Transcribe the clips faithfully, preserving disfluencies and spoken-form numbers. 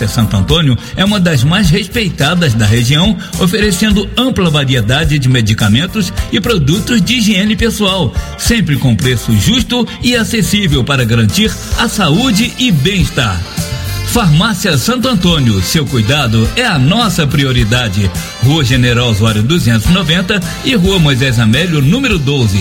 Santo Antônio é uma das mais respeitadas da região, oferecendo ampla variedade de medicamentos e produtos de higiene pessoal, sempre com preço justo e acessível para garantir a saúde e bem-estar. Farmácia Santo Antônio, seu cuidado é a nossa prioridade. Rua General Osório duzentos e noventa e Rua Moisés Amélio, número doze.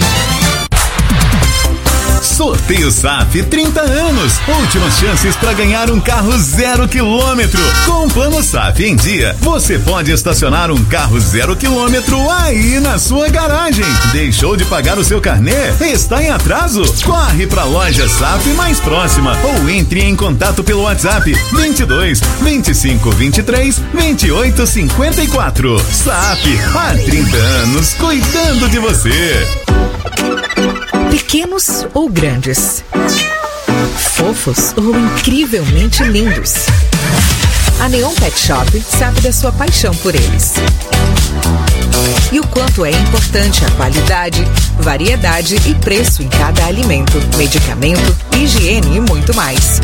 Sorteio S A F trinta anos. Últimas chances para ganhar um carro zero quilômetro. Com o plano S A F em dia, você pode estacionar um carro zero quilômetro aí na sua garagem. Deixou de pagar o seu carnê? Está em atraso? Corre para a loja S A F mais próxima ou entre em contato pelo WhatsApp vinte e dois, vinte e cinco, vinte e três, vinte e oito, cinquenta e quatro. S A F há trinta anos cuidando de você. Pequenos ou grandes, fofos ou incrivelmente lindos, a Neon Pet Shop sabe da sua paixão por eles e o quanto é importante a qualidade, variedade e preço em cada alimento, medicamento, higiene e muito mais.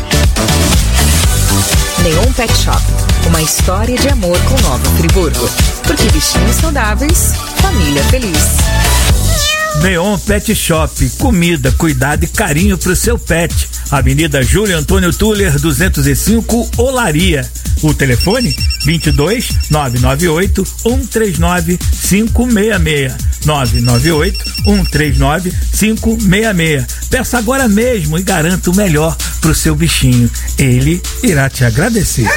Neon Pet Shop, uma história de amor com Nova Friburgo, porque bichinhos saudáveis, família feliz. Neon Pet Shop, comida, cuidado e carinho pro seu pet. Avenida Júlio Antônio Tuller, duzentos e cinco, Olaria. O telefone vinte e dois, nove nove oito, um três nove, cinco seis seis. nove nove oito, um três nove, cinco seis seis. Peça agora mesmo e garanta o melhor pro seu bichinho. Ele irá te agradecer.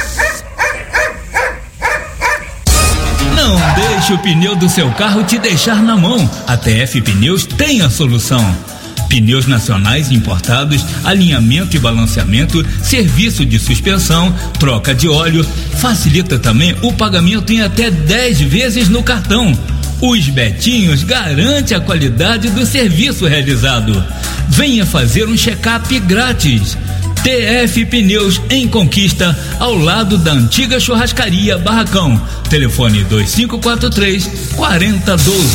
Não deixe o pneu do seu carro te deixar na mão. A T F Pneus tem a solução. Pneus nacionais importados, alinhamento e balanceamento, serviço de suspensão, troca de óleo. Facilita também o pagamento em até dez vezes no cartão. Os Betinhos garante a qualidade do serviço realizado. Venha fazer um check-up grátis. T F Pneus em Conquista, ao lado da antiga churrascaria Barracão. Telefone dois cinco quatro três, quatro zero um dois.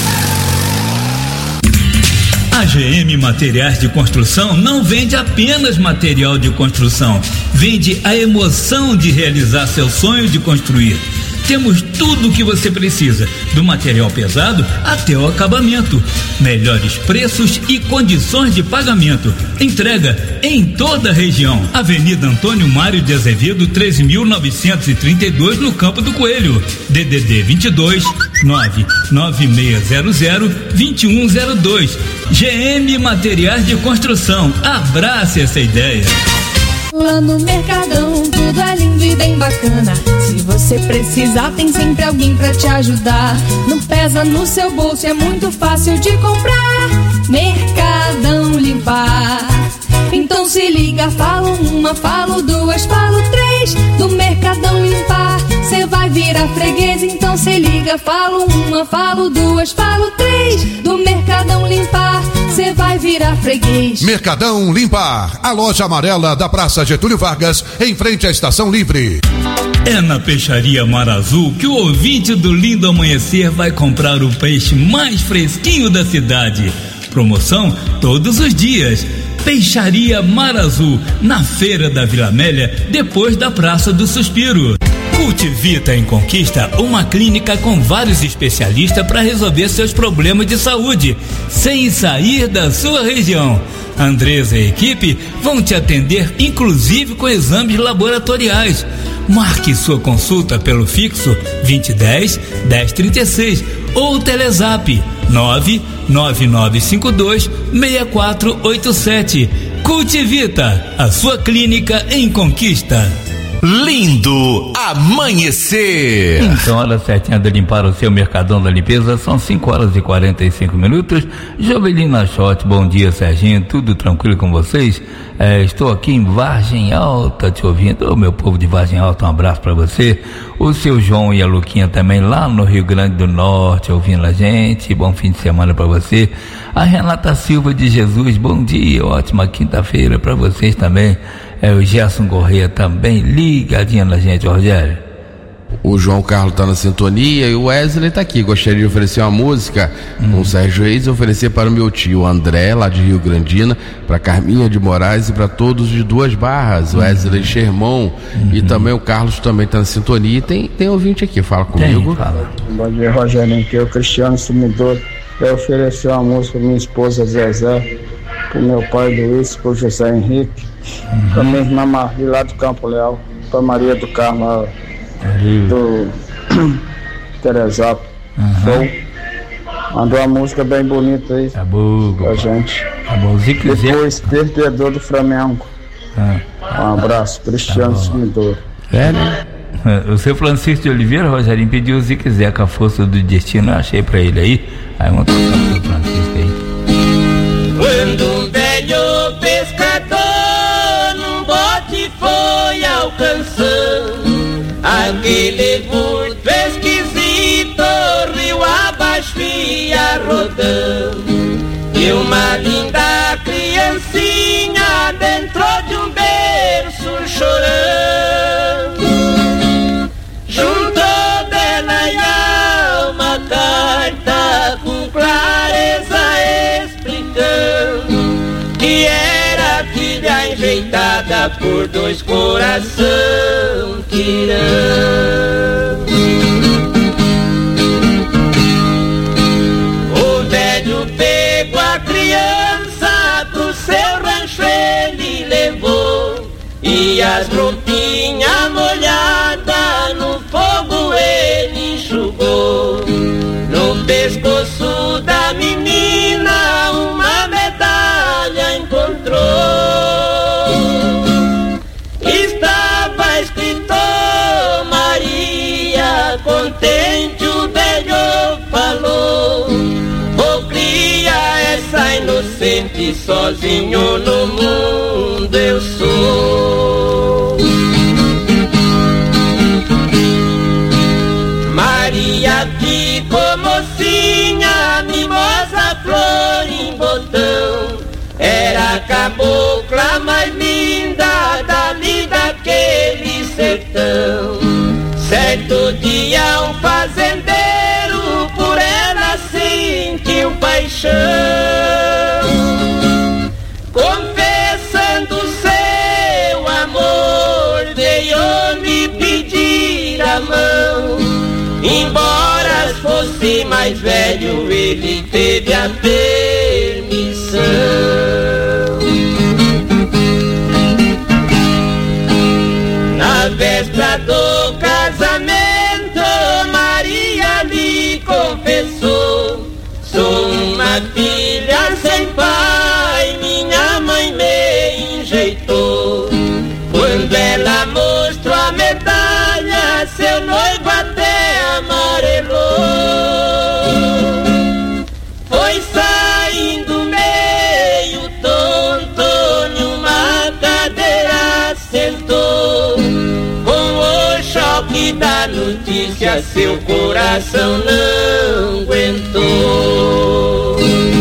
A G M Materiais de Construção não vende apenas material de construção, vende a emoção de realizar seu sonho de construir. Temos tudo o que você precisa, do material pesado até o acabamento. Melhores preços e condições de pagamento. Entrega em toda a região. Avenida Antônio Mário de Azevedo, treze mil novecentos e trinta e dois, no Campo do Coelho. D D D vinte e dois, nove nove seis zero zero, dois um zero dois. G M Materiais de Construção. Abrace essa ideia. Lá no Mercadão tudo é lindo e bem bacana. Se você precisar, tem sempre alguém pra te ajudar. Não pesa no seu bolso, é muito fácil de comprar. Mercadão Limpar. Então se liga, falo uma, falo duas, falo três. Do Mercadão Limpar, cê vai virar freguês. Então se liga, falo uma, falo duas, falo três. Do Mercadão Limpar, cê vai virar freguês. Mercadão Limpar, a loja amarela da Praça Getúlio Vargas, em frente à Estação Livre. É na Peixaria Mar Azul que o ouvinte do Lindo Amanhecer vai comprar o peixe mais fresquinho da cidade. Promoção todos os dias. Peixaria Mar Azul, na Feira da Vila Amélia, depois da Praça do Suspiro. Cultivita em Conquista, uma clínica com vários especialistas para resolver seus problemas de saúde, sem sair da sua região. Andresa e equipe vão te atender, inclusive com exames laboratoriais. Marque sua consulta pelo fixo vinte e dez, dez trinta e seis ou Telezap nove nove nove cinco dois, seis quatro oito sete. Cultivita, a sua clínica em Conquista. Lindo Amanhecer. Então, hora certinha de limpar o seu Mercadão da Limpeza, são cinco horas e quarenta e cinco minutos. Jovelina Shot, bom dia, Serginho, tudo tranquilo com vocês? É, estou aqui em Vargem Alta te ouvindo. Ô, meu povo de Vargem Alta, um abraço para você. O seu João e a Luquinha também lá no Rio Grande do Norte ouvindo a gente. Bom fim de semana para você. A Renata Silva de Jesus, bom dia, ótima quinta-feira para vocês também. É, o Gerson Corrêa também ligadinho na gente, Rogério. O João Carlos tá na sintonia e o Wesley tá aqui. Gostaria de oferecer uma música hum. com o Sérgio Reis e oferecer para o meu tio André, lá de Rio Grandina, para Carminha de Moraes e para todos de Duas Barras, hum. Wesley Sherman hum. e também o Carlos também tá na sintonia. E tem, tem ouvinte aqui, fala comigo. Tem, fala. Bom dia, Rogerinho, que é o Cristiano Sumidor. Eu ofereci uma música para minha esposa Zezé, pro meu pai Luiz, pro José Henrique, uhum. pra minha irmã Marli lá do Campo Leal, pra Maria do Carmo do Teresópolis. Uhum. Mandou uma música bem bonita aí tá bom, pra gente. Tá bom, se quiser. Depois, perdedor do Flamengo. Ah. Um abraço, Cristiano tá Sumidor. É, né? O seu Francisco de Oliveira, Rogerinho, pediu o Zique Zeca, a força do destino, eu achei pra ele aí. Aí vamos tocar pro seu Francisco aí. Quando um velho pescador num bote foi alcançando aquele vulto esquisito, rio abaixo ia rodando, e uma linda criancinha dentro de um berço chorando. Juntou dela e uma carta com clareza explicando que era filha enjeitada por dois coração tirando. O velho pegou a criança pro seu rancho, ele levou, e as roupinhas molhadas no fogo ele enxugou. No pescoço da menina uma medalha encontrou. Estava escrito Maria, contente o velho falou: vou criar essa inocente, sozinho no mundo eu sou. Maria ficou mocinha, mimosa, flor em botão, era a cabocla mais linda dali daquele sertão. Certo dia um fazendeiro por ela sentiu paixão, confessando seu amor veio me pedir a mão. Embora fosse mais velho, ele teve a permissão. Na véspera do casamento, Maria lhe confessou: sou uma filha sem pai, minha mãe me enjeitou. Quando ela mostrou a medalha, seu noivo até amarelou. Foi saindo meio tonto, numa cadeira sentou. Com o choque da notícia, seu coração não aguentou.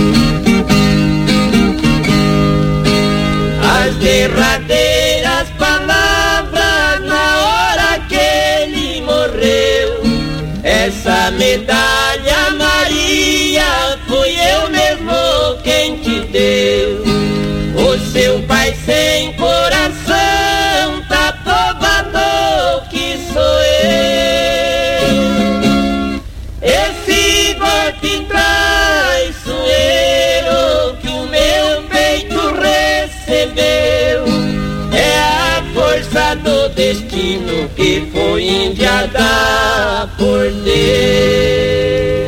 As derradeiras palavras na hora que ele morreu: essa medalha, Maria, fui eu mesmo quem te deu. O seu pai sem coração tá provado que sou eu. Esse golpe traiçoeiro que o meu peito recebeu é a força do destino que foi enviada por Deus.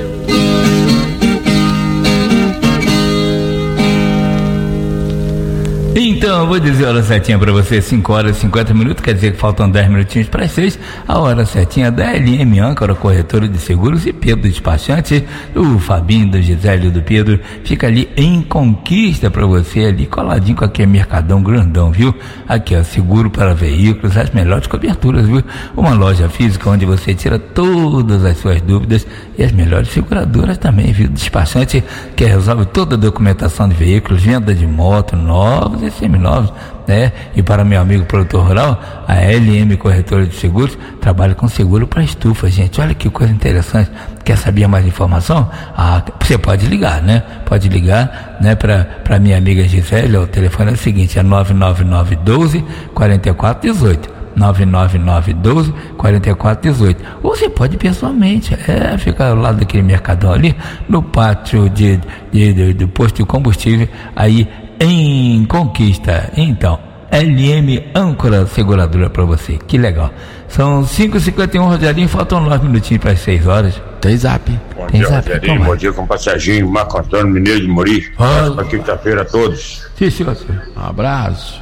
Então, eu vou dizer a hora certinha pra você, cinco horas e cinquenta minutos, quer dizer que faltam dez minutinhos para as seis, a hora certinha da L M Âncora, corretora de seguros, e Pedro Despachante, o Fabinho, do Gisélio, do Pedro, fica ali em Conquista pra você, ali coladinho com aquele mercadão grandão, viu? Aqui, ó, seguro para veículos, as melhores coberturas, viu? Uma loja física onde você tira todas as suas dúvidas, e as melhores seguradoras também, viu? Despachante, que resolve toda a documentação de veículos, venda de moto, novos e seminovos, né? E para meu amigo produtor rural, a L M Corretora de Seguros trabalha com seguro para estufa, gente. Olha que coisa interessante. Quer saber mais informação? Ah, você pode ligar, né? Pode ligar, né? Para para minha amiga Gisele, o telefone é o seguinte, é nove nove nove um dois quatro quatro um oito. nove nove nove um dois quatro quatro um oito. Ou você pode ir pessoalmente, é, fica ao lado daquele mercadão ali, no pátio de, de, de, de posto de combustível, aí em Conquista. Então, L M Âncora Seguradora para você, que legal. São cinco e cinquenta e um, Rogerinho, faltam nove minutinhos para as seis horas. Tem zap. Bom Tem dia, zap, Rogerinho, bom dia, compadre Serginho, Marco Antônio Mineiro de Mori. Ah. Para quinta-feira a todos. Sim, senhor, senhor. Um abraço.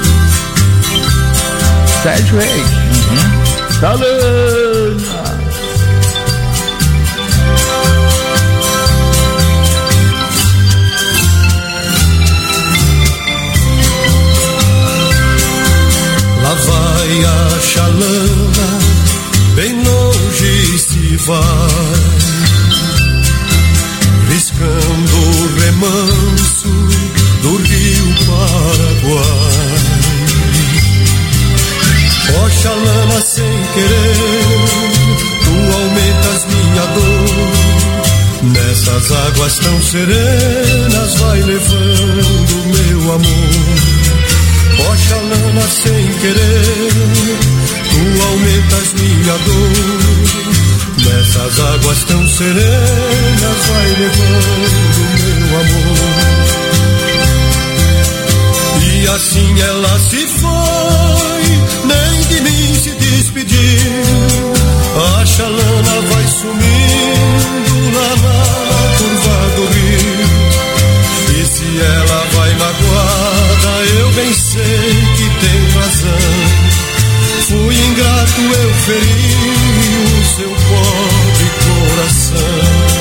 Sérgio Reis. Uhum. Salana. Lá vai a chalana, bem longe se vai, riscando o remanso do rio Paraguai. Ó chalana, sem querer, tu aumentas minha dor. Nessas águas tão serenas vai levando meu amor. Ó chalana, sem querer, tu aumentas minha dor. Nessas águas tão serenas vai levando meu amor. E assim ela se foi, nem de mim se despediu. A chalana vai sumindo lá na curva do rio. E se ela vai magoada, eu bem sei que tem razão. Fui ingrato, eu feri o seu pobre coração.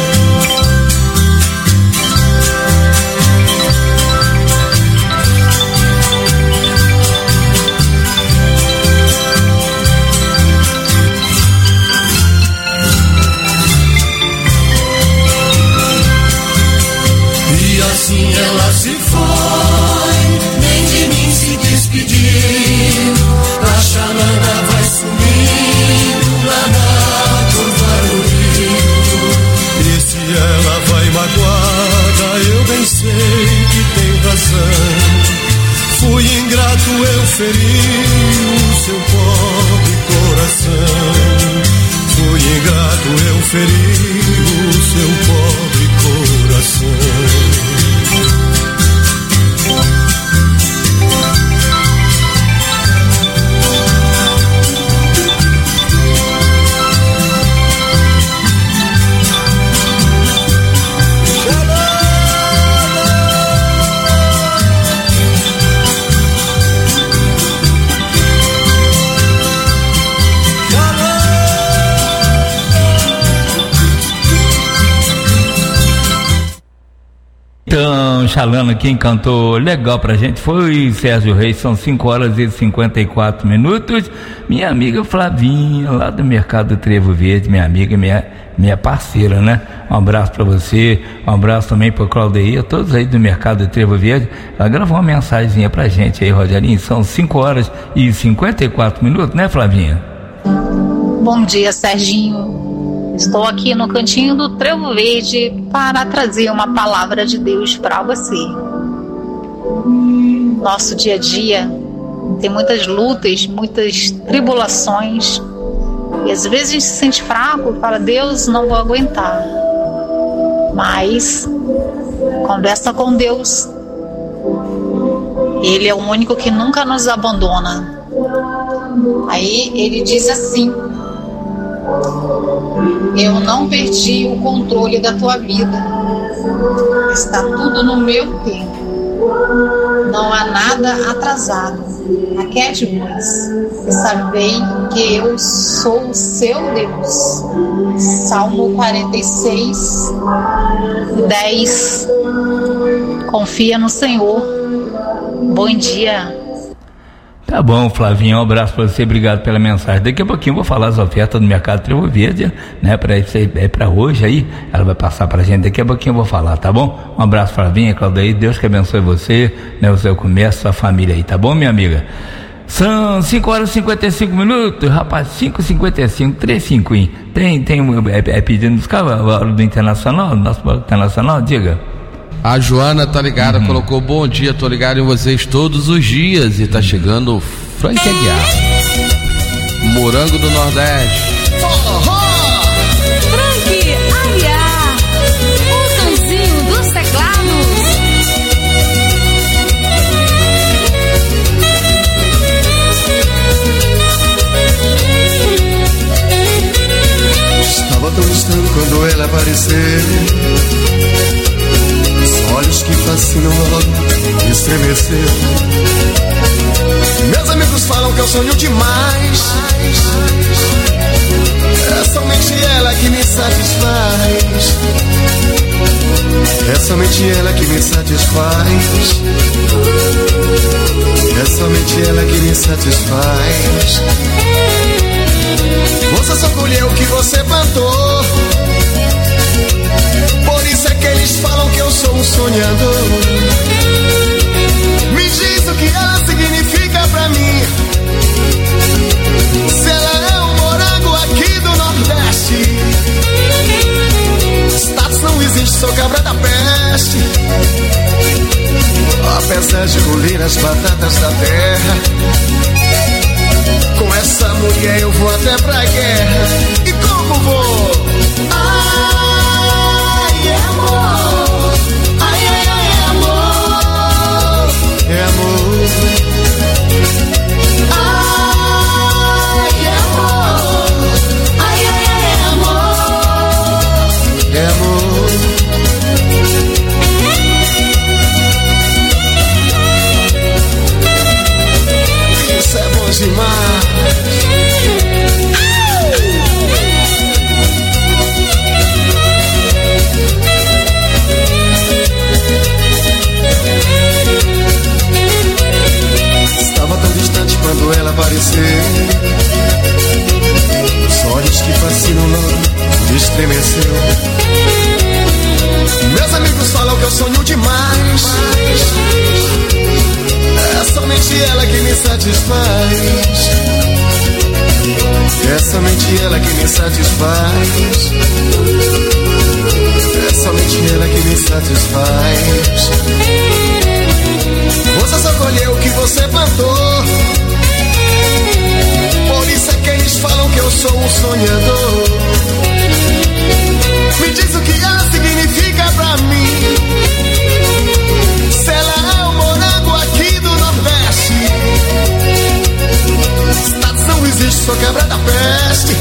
Assim ela se foi, nem de mim se despediu. A chalana vai sumindo lá na curva do rio. E se ela vai magoada, eu bem sei que tem razão. Fui ingrato, eu feri o seu pobre coração. Fui ingrato, eu feri o seu pobre coração. Então, Chalana, quem cantou legal pra gente foi Sérgio Reis. São cinco horas e cinquenta e quatro minutos. Minha amiga Flavinha, lá do Mercado Trevo Verde, minha amiga, minha, minha parceira, né? Um abraço pra você, um abraço também pro Claudeia, todos aí do Mercado Trevo Verde. Ela gravou uma mensagenzinha pra gente aí, Rogerinho. São cinco horas e cinquenta e quatro minutos, né, Flavinha? Bom dia, Serginho. Estou aqui no cantinho do Trevo Verde para trazer uma palavra de Deus para você. Nosso dia a dia tem muitas lutas, muitas tribulações, e às vezes a gente se sente fraco e fala: Deus, não vou aguentar. Mas conversa com Deus. Ele é o único que nunca nos abandona. Aí ele diz assim: eu não perdi o controle da tua vida. Está tudo no meu tempo. Não há nada atrasado. Aquiete-vos e sabei que eu sou o seu Deus. Salmo quarenta e seis, dez. Confia no Senhor. Bom dia. Tá bom, Flavinho, um abraço pra você, obrigado pela mensagem. Daqui a pouquinho eu vou falar as ofertas do Mercado Trevo Verde, né, pra, é pra hoje aí, ela vai passar pra gente, daqui a pouquinho eu vou falar, tá bom? Um abraço, Flavinha, Claudaí, Deus que abençoe você, né, o seu comércio, sua família aí, tá bom, minha amiga? São cinco horas e cinquenta e cinco minutos, rapaz, cinco e cinquenta e cinco, três e cinquenta, tem, tem, é, é pedindo buscar a hora do Internacional, do nosso Internacional, diga. A Joana tá ligada, uhum. colocou bom dia, tô ligado em vocês todos os dias e tá chegando o Frank Aguiar. Morango do Nordeste. Frank Aguiar, o cãozinho dos teclados. Estava tão distante quando ela apareceu. Olhos que fascinam logo, estremeceu. Meus amigos falam que eu sonho demais. É somente ela que me satisfaz. É somente ela que me satisfaz. É somente ela que me satisfaz. Você só colheu o que você plantou. Por isso é que eles falam que eu sou um sonhador. Me diz o que ela significa pra mim. Se ela é um morango aqui do Nordeste. Status não existe, sou cabra da peste. Apesar de colher as batatas da terra, com essa mulher eu vou até pra guerra. E como vou? Ai, é amor. Ai, ai, ai, é amor. É amor. Ai, é amor. Ai, ai, ai, é amor. É amor. Isso é bom demais. Estava tão distante quando ela apareceu. Os olhos que fascinam logo estremeceu. Meus amigos falam que eu sonho demais. É somente ela que me satisfaz. É somente ela que me satisfaz. É somente ela que me satisfaz. Você só colheu o que você plantou. Por isso é que eles falam que eu sou um sonhador. Me diz o que ela significa pra mim. Se ela é um morango aqui do Nordeste. Status não existe, sou cabra da peste.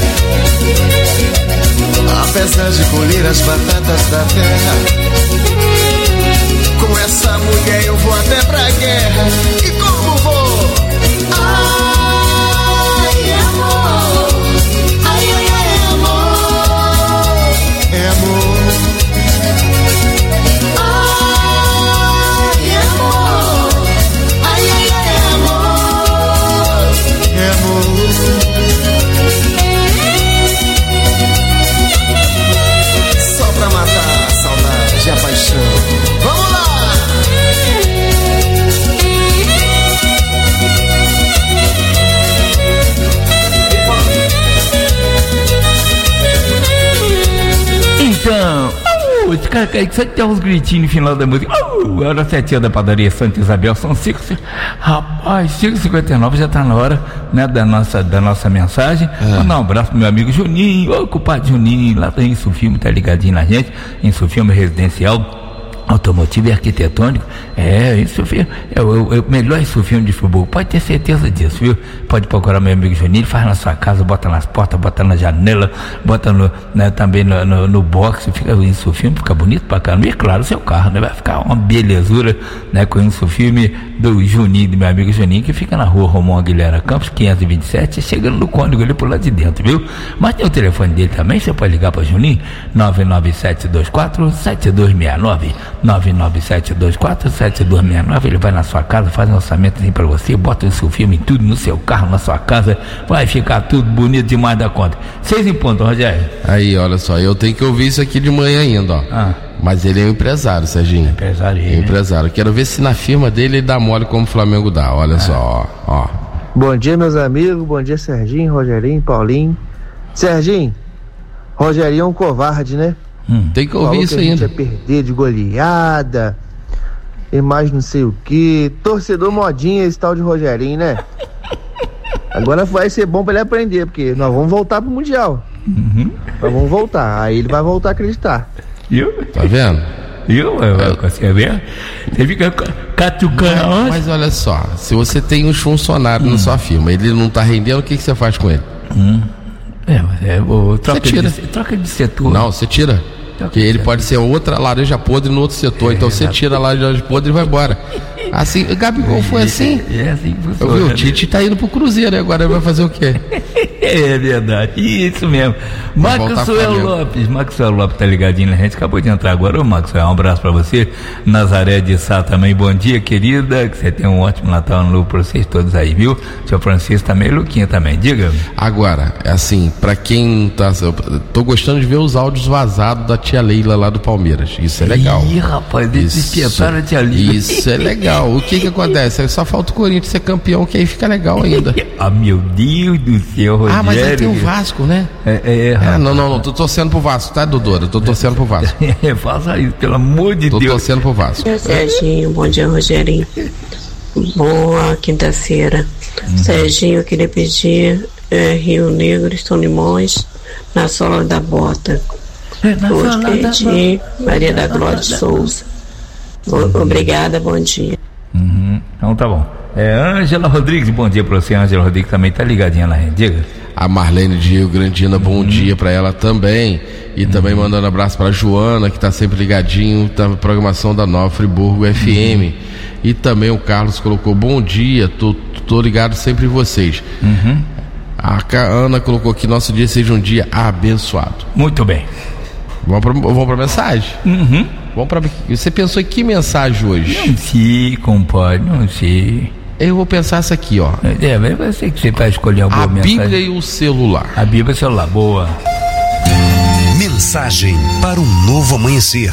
Apesar de colher as batatas da terra, com essa mulher eu vou até pra guerra. E como vou? Ai, amor. Ai, ai, ai, amor. É amor. Ai, amor. Ai, ai, ai, amor. É amor. Só pra matar a saudade e a paixão. Vamos lá! Então, uh, esse cara quer que você tem uns gritinhos no final da música. Uh, hora sete da padaria Santa Isabel, são cinco, rapaz, cinco e cinquenta e nove, já tá na hora, né, da nossa, da nossa mensagem. É. Mandar um abraço pro meu amigo Juninho, ô compadre Juninho, lá em Sufilme, tá ligadinho na gente, em Sufilme Residencial Automotivo e Arquitetônico. É, isso é o, é o melhor filme de futebol, pode ter certeza disso, viu? Pode procurar meu amigo Juninho, ele faz na sua casa, bota nas portas, bota na janela, bota no, né, também no, no, no box, fica isso filme, fica bonito pra caramba. E claro, seu carro, né? Vai ficar uma belezura, né? Com isso filme do Juninho, do meu amigo Juninho, que fica na rua Romão Aguilera Campos, quinhentos e vinte e sete, chegando no Cônigo ali por lá de dentro, viu? Mas tem o telefone dele também, você pode ligar para Juninho, nove nove sete dois quatro sete dois seis nove, nove nove sete dois quatro sete dois seis nove. Ele vai na sua casa, faz um orçamento assim pra você, bota o seu filme, tudo no seu carro, na sua casa, vai ficar tudo bonito demais da conta. Seis em ponto, Rogério. Aí, olha só, eu tenho que ouvir isso aqui de manhã ainda, ó. Ah. Mas ele é um empresário, Serginho. Empresário. É um empresário. Quero ver se na firma dele ele dá mole como o Flamengo dá. Olha ah. só, ó, ó. Bom dia, meus amigos. Bom dia, Serginho, Rogerinho, Paulinho. Serginho, Rogerinho é um covarde, né? Hum, tem que ouvir Falou isso que a gente ainda. ia perder de goleada e mais não sei o que. Torcedor modinha esse tal de Rogerinho, né? Agora vai ser bom pra ele aprender, porque nós vamos voltar pro Mundial. Uhum. Nós vamos voltar, aí ele vai voltar a acreditar. Viu? Tá vendo? Viu? Você vê? Você fica catucando. Mas, mas olha só, se você tem uns funcionários hum. na sua firma, ele não tá rendendo, o que, que você faz com ele? Hum. É, é o, troca, você tira. De, troca de setor. Não, você tira. Porque ele pode ser outra laranja podre no outro setor. É, então você tira a laranja podre e vai embora. Assim, o Gabigol foi assim. É, é assim que funciona. Eu vi, o Tite tá indo pro Cruzeiro, agora ele vai fazer o quê? É verdade, isso mesmo. Maxwell Lopes, Maxwell Lopes tá ligadinho na gente, acabou de entrar agora. Ô Maxwell, um abraço pra você. Nazaré de Sá também, bom dia, querida, que você tenha um ótimo Natal no pra vocês todos aí, viu? Seu Francisco também, Luquinha também, diga. Agora, é assim, pra quem tá, tô gostando de ver os áudios vazados da tia Leila lá do Palmeiras, isso é legal. Ih, rapaz, desespetaram a tia Leila. Isso é legal. O que que acontece? Só falta o Corinthians ser campeão, que aí fica legal ainda. Ah, meu Deus do céu, Rogério. Ah, mas aí tem o Vasco, né? É, é, é não, não, não, tô torcendo pro Vasco, tá, Dodora? Tô torcendo pro Vasco. É, faça isso, pelo amor de tô Deus. Tô torcendo pro Vasco. Bom dia, Serginho, bom dia, Rogerinho. Boa quinta-feira. Uhum. Serginho, eu queria pedir é, Rio Negro, Estão Limões, na sola da bota. É, hoje perdi Maria da Glória de Souza. Uhum. Obrigada, bom dia. Uhum. Então tá bom. É, Ângela Rodrigues, bom dia pra você. Ângela Rodrigues também tá ligadinha na rede, diga. A Marlene de Rio Grandina, bom uhum. dia pra ela também. E uhum. também mandando abraço pra Joana, que tá sempre ligadinho na programação da Nova Friburgo F M. Uhum. E também o Carlos colocou bom dia, tô, tô ligado sempre em vocês. Uhum. A Ana colocou aqui, nosso dia seja um dia abençoado. Muito bem. Vamos pra, vamos pra mensagem? Uhum. Vamos pra, você pensou em que mensagem hoje? Não sei, compadre, não sei. Eu vou pensar essa aqui, ó. É, mas eu sei que você vai escolher alguma a mensagem. A Bíblia e o celular. A Bíblia e o celular, boa. Mensagem para um novo amanhecer.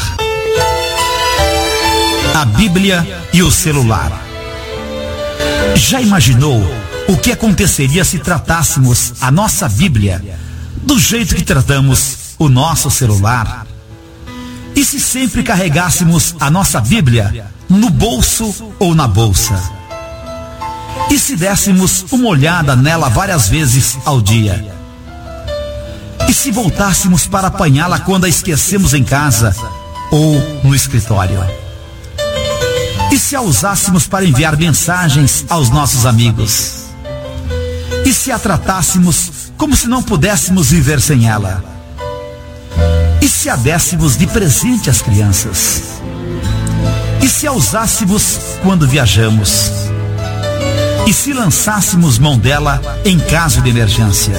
A Bíblia e o celular. Já imaginou o que aconteceria se tratássemos a nossa Bíblia do jeito que tratamos o nosso celular? E se sempre carregássemos a nossa Bíblia no bolso ou na bolsa? E se dessemos uma olhada nela várias vezes ao dia? E se voltássemos para apanhá-la quando a esquecemos em casa ou no escritório? E se a usássemos para enviar mensagens aos nossos amigos? E se a tratássemos como se não pudéssemos viver sem ela? E se a dessemos de presente às crianças? E se a usássemos quando viajamos? E se lançássemos mão dela em caso de emergência?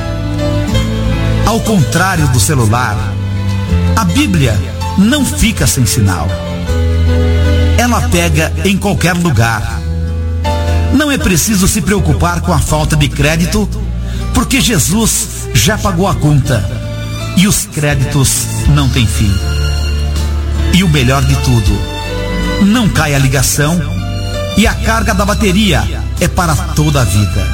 Ao contrário do celular, a Bíblia não fica sem sinal. Ela pega em qualquer lugar. Não é preciso se preocupar com a falta de crédito, porque Jesus já pagou a conta e os créditos não têm fim. E o melhor de tudo, não cai a ligação e a carga da bateria é para toda a vida.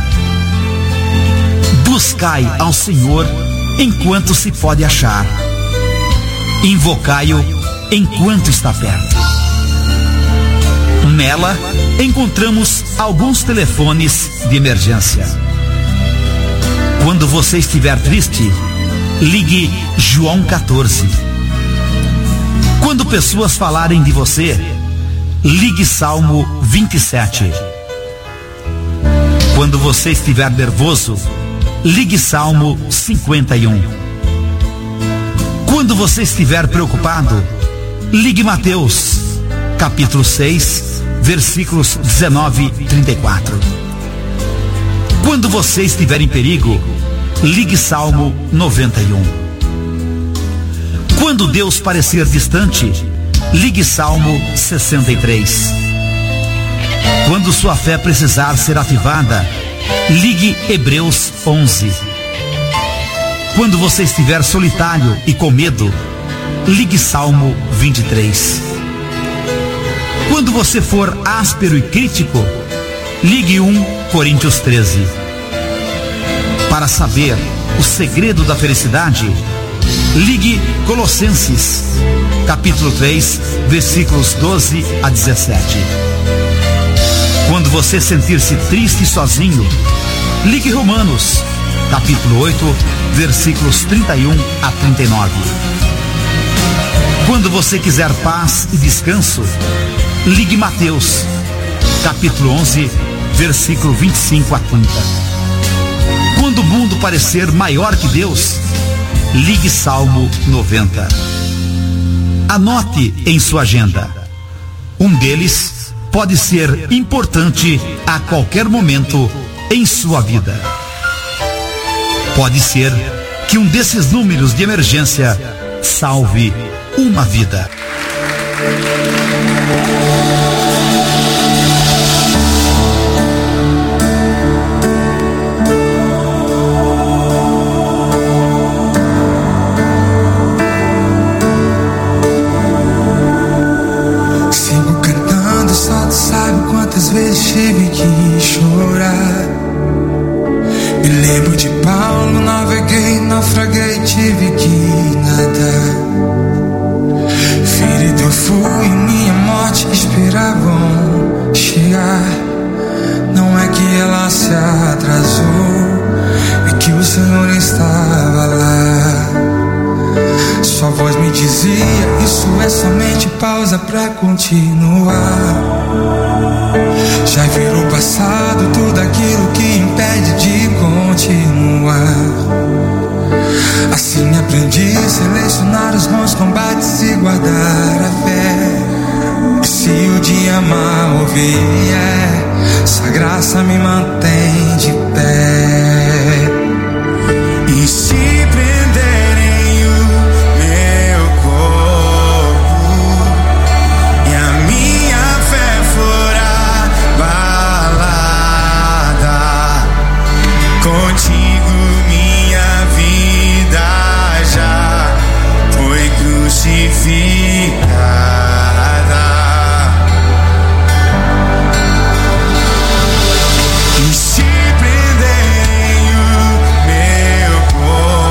Buscai ao Senhor enquanto se pode achar. Invocai-o enquanto está perto. Nela encontramos alguns telefones de emergência. Quando você estiver triste, ligue João quatorze. Quando pessoas falarem de você, ligue Salmo vinte e sete. Quando você estiver nervoso, ligue Salmo cinquenta e um. Quando você estiver preocupado, ligue Mateus, capítulo seis, versículos dezenove e trinta e quatro. Quando você estiver em perigo, ligue Salmo noventa e um. Quando Deus parecer distante, ligue Salmo sessenta e três. Quando sua fé precisar ser ativada, ligue Hebreus onze. Quando você estiver solitário e com medo, ligue Salmo vinte e três. Quando você for áspero e crítico, ligue um Coríntios treze. Para saber o segredo da felicidade, ligue Colossenses, capítulo três, versículos doze a dezessete. Quando você sentir-se triste e sozinho, ligue Romanos, capítulo oito, versículos trinta e um a trinta e nove. Quando você quiser paz e descanso, ligue Mateus, capítulo onze, versículo vinte e cinco a trinta. Quando o mundo parecer maior que Deus, ligue Salmo noventa. Anote em sua agenda. Um deles pode ser importante a qualquer momento em sua vida. Pode ser que um desses números de emergência salve uma vida. Sigo cantando, só tu sabe quantas vezes tive que chorar. Me lembro de Paulo, naveguei, naufraguei, tive que nadar. Ferido eu fui, minha morte esperavam chegar. Não é que ela se atrasou, é que o Senhor estava lá. Sua voz me dizia, isso é somente pausa pra continuar. Já virou passado tudo aquilo que impede de continuar. Assim aprendi a selecionar os bons combates e guardar a fé. E se o dia mal vier, sua graça me mantém de pé. E se prenderem o meu corpo e a minha fé for abalada, contigo minha vida já foi crucificada. E se prenderem o meu corpo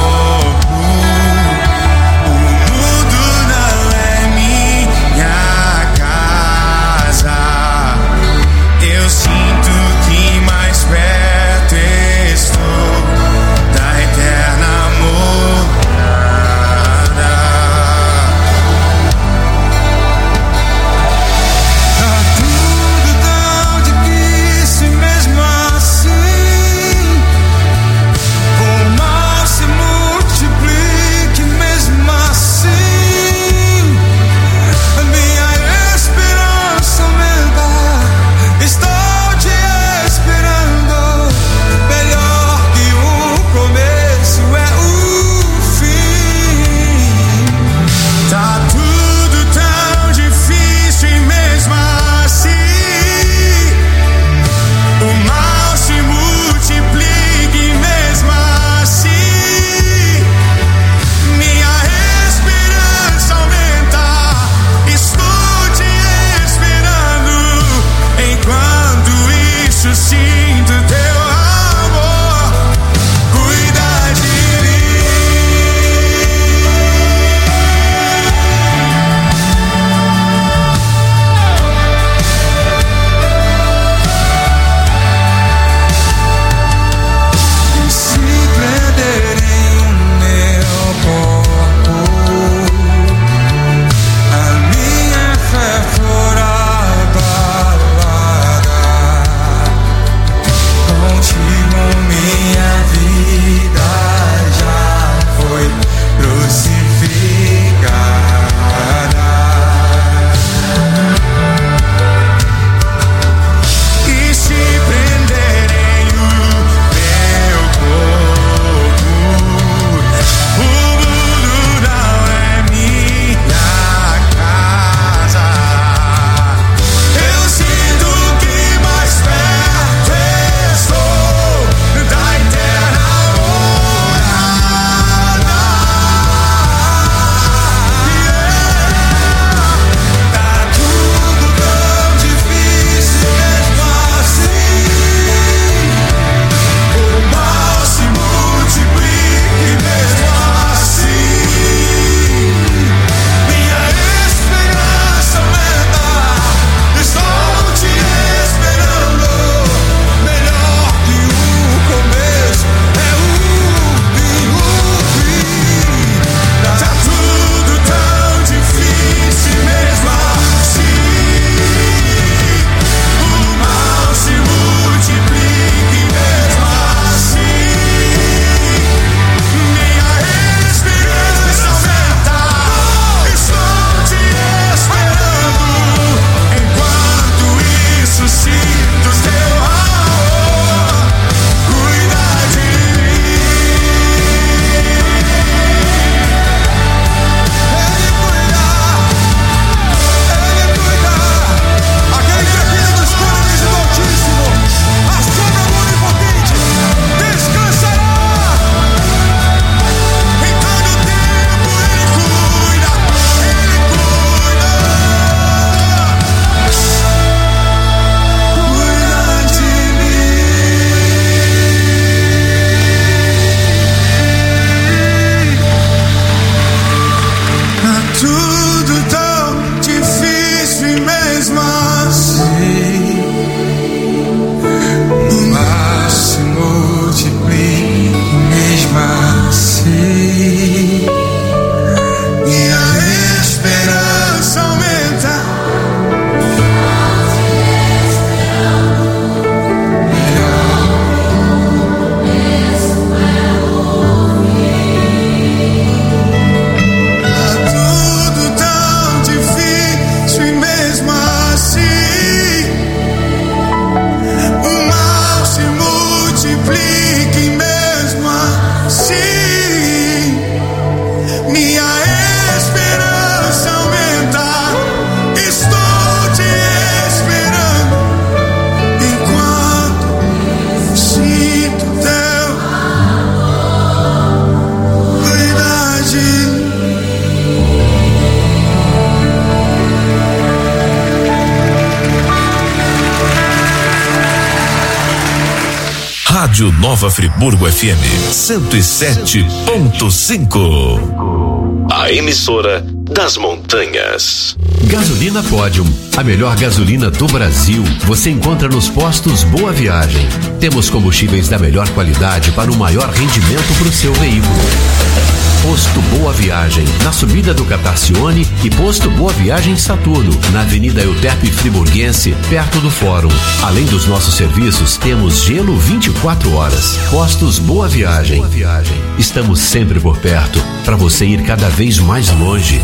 Rádio Nova Friburgo F M cento e sete ponto cinco. A emissora das montanhas. Gasolina Podium, a melhor gasolina do Brasil. Você encontra nos postos Boa Viagem. Temos combustíveis da melhor qualidade para o maior rendimento para o seu veículo. Posto Boa Viagem, na subida do Catarcione, e Posto Boa Viagem Saturno, na Avenida Euterpe Friburguense, perto do Fórum. Além dos nossos serviços, temos gelo vinte e quatro horas. Postos Boa Viagem. Boa Viagem. Estamos sempre por perto, para você ir cada vez mais longe.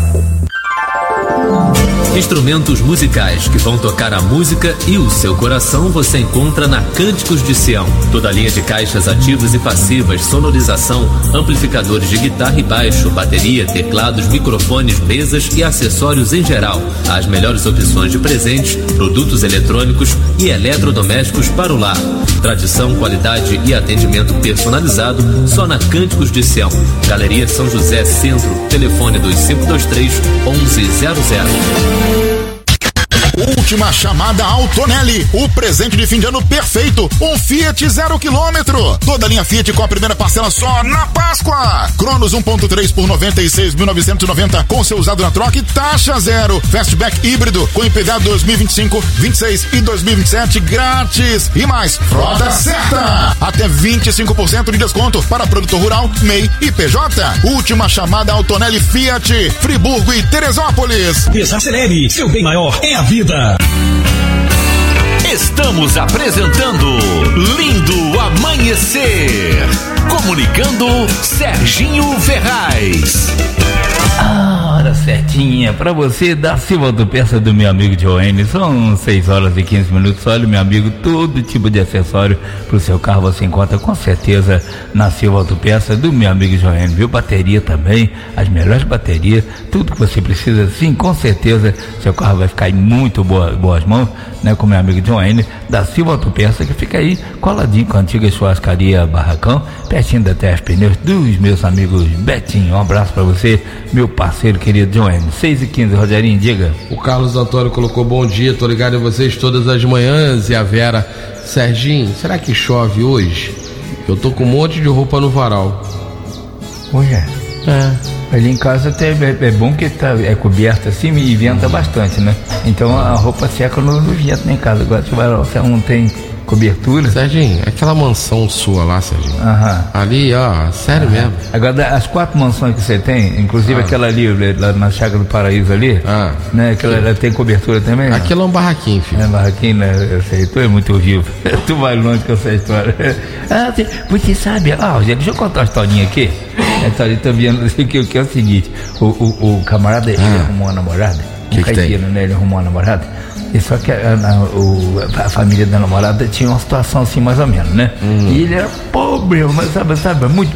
Instrumentos musicais que vão tocar a música e o seu coração você encontra na Cânticos de Sião. Toda a linha de caixas ativas e passivas, sonorização, amplificadores de guitarra e baixo, bateria, teclados, microfones, mesas e acessórios em geral. As melhores opções de presentes, produtos eletrônicos e eletrodomésticos para o lar. Tradição, qualidade e atendimento personalizado só na Cânticos de Sião. Galeria São José Centro, telefone dois cinco dois três, onze zero zero. Última chamada Autonelli, o presente de fim de ano perfeito, um Fiat zero quilômetro. Toda linha Fiat com a primeira parcela só na Páscoa. Cronos um ponto três por noventa e seis mil novecentos e noventa com seu usado na troca e taxa zero. Fastback híbrido com I P V A dois mil e vinte e cinco, vinte e seis e dois mil e vinte e sete grátis. E mais, frota certa. Até vinte e cinco por cento de desconto para produtor rural, M E I e P J. Última chamada Autonelli Fiat, Friburgo e Teresópolis. Desacelere, seu bem maior é a vida. Estamos apresentando Lindo Amanhecer. Comunicando Serginho Ferraz. Ah, hora certinha pra você da Silva Autopeça do meu amigo Joane. São seis horas e quinze minutos. Olha, meu amigo, todo tipo de acessório pro seu carro você encontra com certeza na Silva Autopeça do meu amigo Joane, viu? Bateria também, as melhores baterias, tudo que você precisa, sim, com certeza seu carro vai ficar em muito boa, boas mãos, né? Com meu amigo Joane da Silva Autopeça, que fica aí coladinho com a antiga churrascaria Barracão, pertinho da Terra Pneus dos meus amigos Betinho. Um abraço pra você, meu parceiro querido Joane. seis e quinze, Rogerinho, diga. O Carlos Antônio colocou bom dia, tô ligado em vocês todas as manhãs. E a Vera, Serginho, será que chove hoje? Eu tô com um monte de roupa no varal. Hoje é. É. Ali em casa até é, é bom que tá, é coberto assim e venta bastante, né? Então a roupa seca no, no vento em casa. Agora se o varal não tem cobertura. Serginho, aquela mansão sua lá, Serginho. Aham. Ali, ó, sério Aham. mesmo. Agora, as quatro mansões que você tem, inclusive ah. aquela ali, lá na Chácara do Paraíso ali, ah. né? Aquela ela tem cobertura também? Né? Aquilo é um barraquinho, filho. É um barraquinho, né? Eu sei, tu é muito vivo. Tu vai longe com essa história. Ah, você, você sabe, ah, deixa eu contar uma historinha aqui. A história tá vendo que, que é o seguinte, o, o, o camarada, ah. ele arrumou uma namorada, que um caipira, né? Ele arrumou uma namorada. E só que a, a, o, a família da namorada tinha uma situação assim, mais ou menos, né? Hum. E ele era pobre, mas sabe, sabe, muito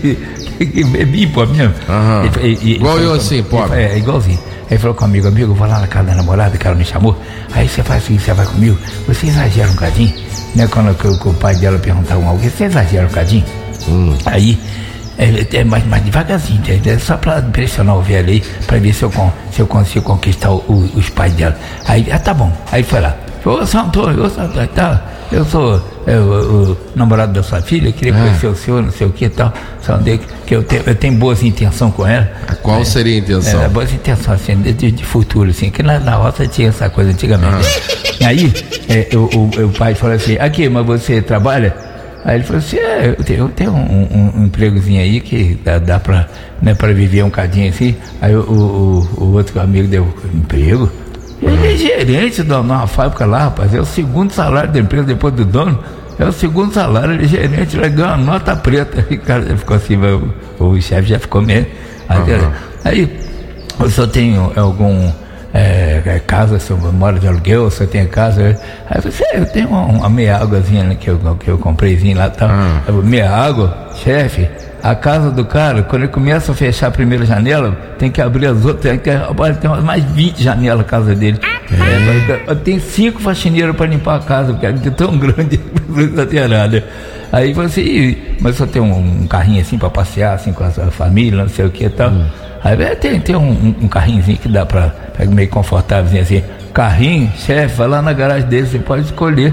bebia, pô, mesmo. E, e, e, Igual eu assim, pobre. É, igualzinho. Aí falou com o amigo, amigo, eu vou lá na casa da namorada, que ela me chamou. Aí você faz assim, você vai comigo, você exagera um cadinho, né? Quando que, que o pai dela perguntava alguma coisa, você exagera um cadinho. Hum. Aí É, é mais, mais devagarzinho, é só pra pressionar o velho aí, pra ver se eu, se eu consigo conquistar o, o, os pais dela. Aí, ah, tá bom. Aí foi lá. Ô, São Antônio, ô, São Antônio, tá, eu sou é, o, o namorado da sua filha, queria ah. conhecer o senhor, não sei o que e tal. Só que eu tenho, eu tenho boas intenções com ela. Qual é, seria a intenção? É, boas intenções, assim, de, de futuro, assim, que na, na roça tinha essa coisa antigamente. Ah. Aí, é, o, o, o pai falou assim, aqui, mas você trabalha? Aí ele falou assim, é, eu tenho, eu tenho um, um, um empregozinho aí que dá, dá pra, né, pra viver um cadinho assim. Aí o, o, o outro amigo deu emprego. Ele é gerente de uma fábrica lá, rapaz. É o segundo salário da empresa depois do dono. É o segundo salário, ele é gerente, ele ganha uma nota preta. Aí o cara ficou assim, o, o chefe já ficou meio. Aí, uhum. aí eu só tenho algum... É, é, casa, se eu moro de aluguel, se eu tenho casa. Aí você, eu tenho uma, uma meia águazinha, né, que eu, que eu comprei lá, tá? Ah. Meia água, chefe, a casa do cara, quando ele começa a fechar a primeira janela, tem que abrir as outras, tem, que, tem mais vinte janelas a casa dele. É. É, tem cinco faxineiros para limpar a casa, porque é tão grande, não tem nada. Aí você, mas só tem um, um carrinho assim para passear, assim, com a sua família, não sei o que e tal. Hum. Aí tem, tem um, um, um carrinhozinho que dá pra, pra meio confortável assim. Carrinho, chefe, vai lá na garagem dele, você pode escolher.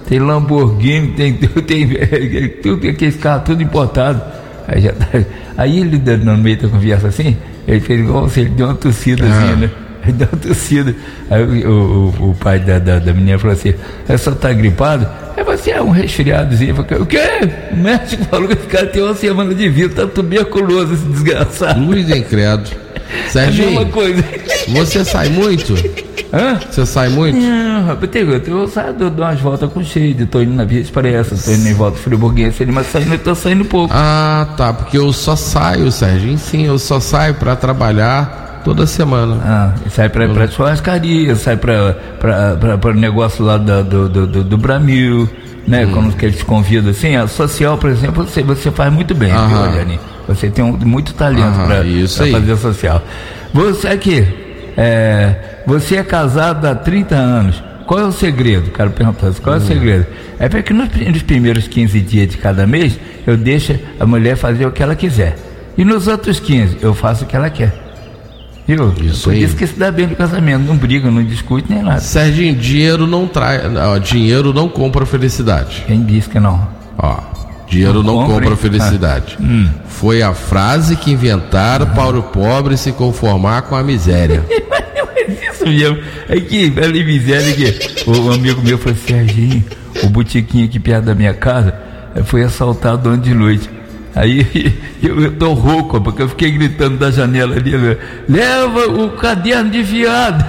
tem Lamborghini, tem, tem, tem tudo, aqueles carros tudo importado. Aí, já, aí ele, no meio da conversa assim, ele fez igual você, ele deu uma tossida assim, né? Ele deu uma tossida. Aí o, o, o pai da, da, da menina falou assim: "Você só tá gripado?" Aí você é um resfriadozinho. Eu falei: "O quê?" O médico falou que esse cara tem uma semana de vida, tá tuberculoso esse desgraçado. Luiz Encredo. Serginho, é a mesma coisa. Você sai muito? Hã? Você sai muito? Não, rapaz, eu, eu saio, dou umas voltas com cheio, tô indo na Via Expressa, tô indo em volta friburguense, mas saindo, eu tô saindo pouco. Ah, tá, porque eu só saio, Serginho, sim, eu só saio pra trabalhar toda semana. Ah, sai pra, pra churrascaria, sai pra, pra, pra, pra negócio lá do, do, do, do Bramil, né, hum. quando que eles convidam, assim, a social, por exemplo, você, você faz muito bem, viu, Eliane? Você tem um, muito talento para fazer social. Você aqui, é, você é casado há trinta anos. Qual é o segredo? Cara, perguntou, qual é o segredo? É porque nos, nos primeiros quinze dias de cada mês, eu deixo a mulher fazer o que ela quiser. E nos outros quinze, eu faço o que ela quer. Viu? Isso Por aí. isso que se dá bem no casamento, não briga, não discute nem nada. Serginho, dinheiro não traz, ó, dinheiro não compra felicidade. Quem disse que não? Ó, dinheiro não, não compra felicidade. Ah. Hum. Foi a frase que inventaram ah. para o pobre se conformar com a miséria. Isso mesmo. Aqui, ali miséria aqui. O amigo meu falou: "Serginho, o botiquinho aqui perto da minha casa foi assaltado ontem de noite." Aí eu, eu tô rouco, porque eu fiquei gritando da janela ali: "Leva o caderno de fiado."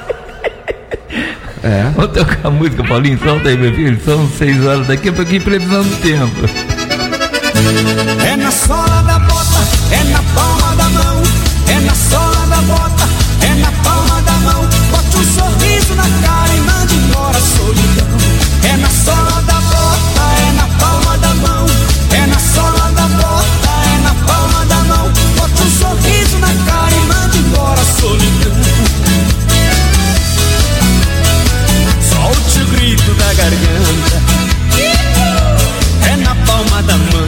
É. Vamos tocar a música, Paulinho, solta aí, meu filho. São seis horas daqui a pouquinho, previsão do tempo. É na sola da bota, é na palma da mão. É na sola da bota, é na palma da mão. Bote um sorriso na cara e mande embora a solidão. É na sola da bota, é na palma da mão. É na sola da bota, é na palma da mão. Bote um sorriso na cara e mande embora a solidão. Solte o grito da garganta, é na palma da mão.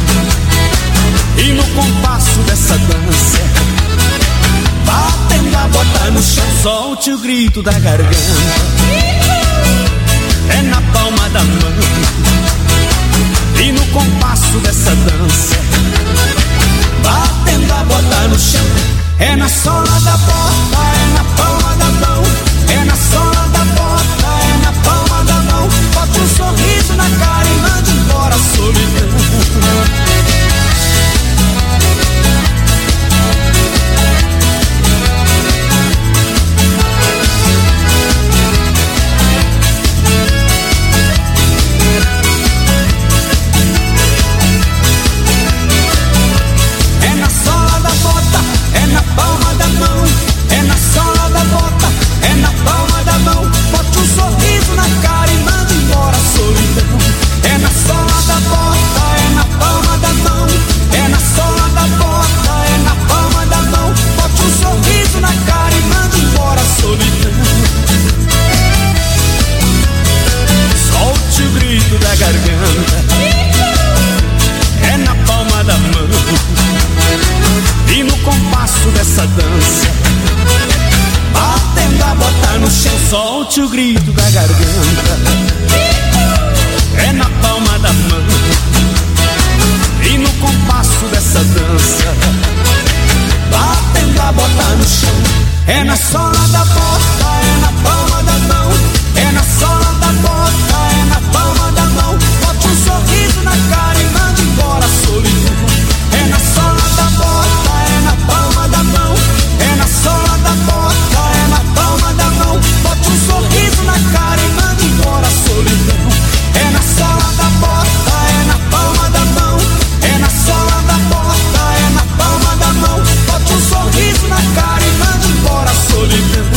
E no compasso dessa dança, batendo a bota no chão, solte o grito da garganta, é na palma da mão. E no compasso dessa dança, batendo a bota no chão, é na sola da bota, é na palma da mão. É na sola da bota, é na palma da mão. Bote um sorriso na cara e mande embora a solidão. É na sola da bota, é na palma da mão. É na sola da bota, é na palma da mão. Bote um sorriso na cara e manda embora a solidão. É na sola da bota, é na palma da mão. É na sola da bota, é na palma da mão. Bote um sorriso na cara e manda embora a solidão. Solte o grito da garganta, é na palma da mão. E no compasso dessa dança, batendo a bota no chão, solte o grito da garganta, é na palma da mão. E no compasso dessa dança, batendo a bota no chão, é na sola da bota, é na palma da mão. É na sola da bota, é na palma da mão. Bote um sorriso na cara e mande embora a solidão. É na sola da bota, é na palma da mão. É na sola da bota, é na palma da mão. Bote um sorriso na cara e mande embora a solidão. É na sola da bota, é na palma da mão. É na sola da bota, é na palma da mão. Bote um sorriso na cara e mande embora a solidão.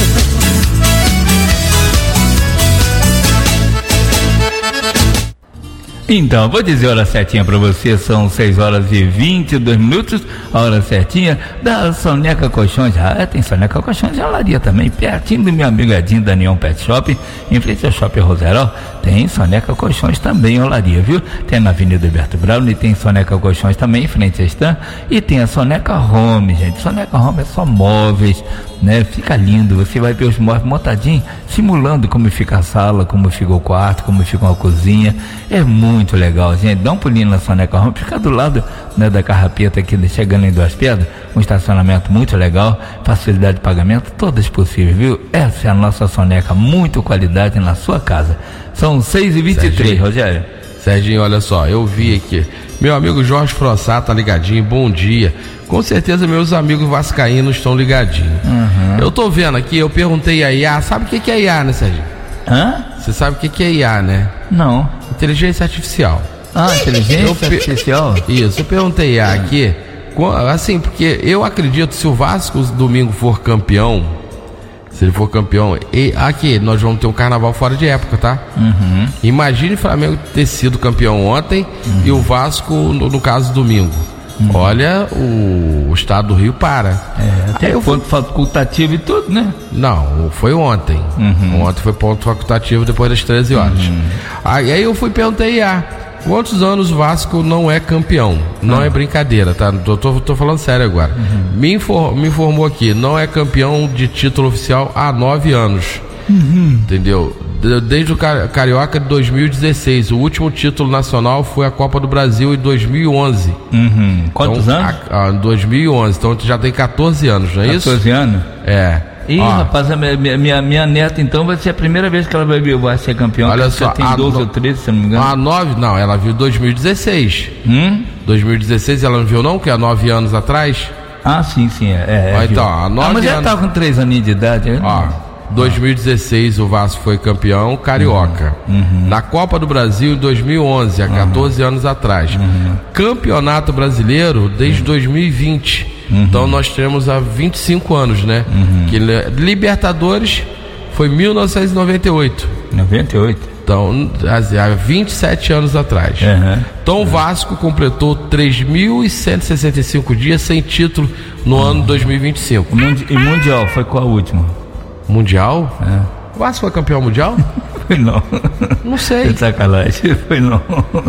Então, vou dizer a hora certinha pra você, são seis horas e vinte e dois minutos, a hora certinha da Soneca Colchões. Ah, tem Soneca Colchões e Olaria também, pertinho do meu amigo Edinho da Neon Pet Shop, em frente ao Shopping Roserol, tem tem Soneca Colchões também, Olaria, viu? Tem na Avenida Alberto Braulio, e tem Soneca Colchões também, em frente à Stan, e tem a Soneca Home, gente. Soneca Home é só móveis, né? Fica lindo, você vai ver os móveis montadinhos, simulando como fica a sala, como fica o quarto, como fica uma cozinha. É muito legal, gente. Dá um pulinho na Soneca Home, fica do lado, né, da Carrapeta aqui, chegando em Duas Pedras, um estacionamento muito legal, facilidade de pagamento, todas possíveis, viu? Essa é a nossa Soneca, muito qualidade na sua casa. São seis e vinte e três, Rogério. Serginho, olha só, eu vi aqui, meu amigo Jorge Frossá tá ligadinho, bom dia. Com certeza meus amigos vascaínos estão ligadinhos. Uhum. Eu tô vendo aqui, eu perguntei a I A, sabe o que que é I A, né, Serginho? Hã? Você sabe o que que é I A, né? Não. Inteligência artificial. Ah, inteligência eu pe... artificial? Isso, eu perguntei a I A aqui, assim, porque eu acredito, se o Vasco domingo for campeão, se ele for campeão, e aqui nós vamos ter um carnaval fora de época, tá? Uhum. Imagine o Flamengo ter sido campeão ontem, uhum, e o Vasco, no, no caso, domingo. Uhum. Olha, o, o estado do Rio para. É, até o ponto facultativo e tudo, né? Não, foi ontem. Uhum. Ontem foi ponto facultativo depois das treze horas. Uhum. Aí, aí eu fui perguntei, ah, quantos anos o Vasco não é campeão? Não uhum. é brincadeira, tá? Tô, tô, tô falando sério agora. Uhum. Me, infor, me informou aqui, não é campeão de título oficial há nove anos. Uhum. Entendeu? Desde o Carioca de dois mil e dezesseis. O último título nacional foi a Copa do Brasil em dois mil e onze. Uhum. Quantos então, anos? Em dois mil e onze. Então já tem catorze anos, não é isso? catorze anos? É. Ih, ó, rapaz, a minha, minha, minha neta então vai ser a primeira vez que ela vai, vai ser campeã. Olha só, tem doze no, ou treze, se não me engano. A nove, não, ela viu dois mil e dezesseis. Hum? dois mil e dezesseis ela não viu não, que é nove anos atrás? Ah, sim, sim, é. é ó, então, a nove ah, mas já anos... tava com três aninhos de idade, hein? Ó. dois mil e dezesseis o Vasco foi campeão carioca. Uhum. Na Copa do Brasil em dois mil e onze, há catorze uhum. anos atrás. Uhum. Campeonato Brasileiro desde uhum. dois mil e vinte. Uhum. Então nós temos há vinte e cinco anos, né? Uhum. Que Libertadores foi mil novecentos e noventa e oito. noventa e oito. Então, há vinte e sete anos atrás. Uhum. Então o Vasco completou três mil cento e sessenta e cinco dias sem título no uhum. ano dois mil e vinte e cinco. E Mundial foi qual a última? Mundial? É. O Vasco foi campeão mundial? Foi não. Não sei. Que sacanagem, foi não.